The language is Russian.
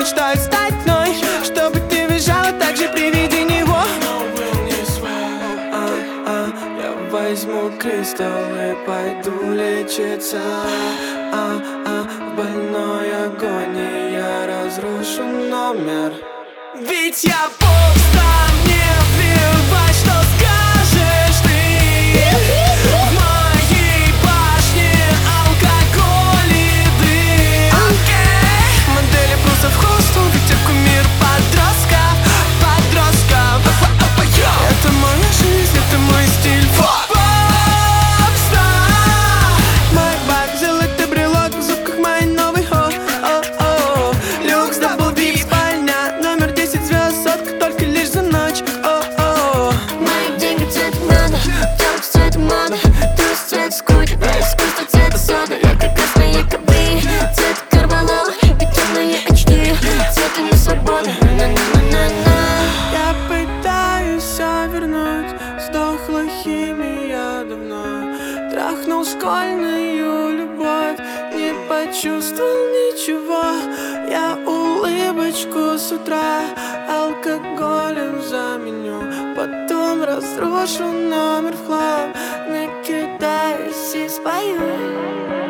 мечтаю стать мной, чтобы ты бежала так же при виде него. Я возьму кристалл и пойду лечиться. В больной агонии я разрушу номер. Ведь я пусто, мне плевать, что скажешь ты. В моей башне алкоголь и дым. Модели просто вкус, ведь я кумир подростков. Это моя жизнь, это мой стиль. Мой бак, золотой брелок в зубках, мой новый ход. Люкс, дабл дип, спальня, номер 10 звезд, сотка только лишь за ночь. Мои деньги цвет надо, так цвет мода. Ты цвет скуки, искусство цвета сода. Ярко красные кабри, цвет карвалола и темные очки, цветами свободы. Я пытаюсь все вернуть, сдохла химия давно. Трахнул школьную любовь, не почувствовал ничего. Я улыбочку с утра алкоголем заменю, потом разрушу номер в хлам, накидаюсь и спою.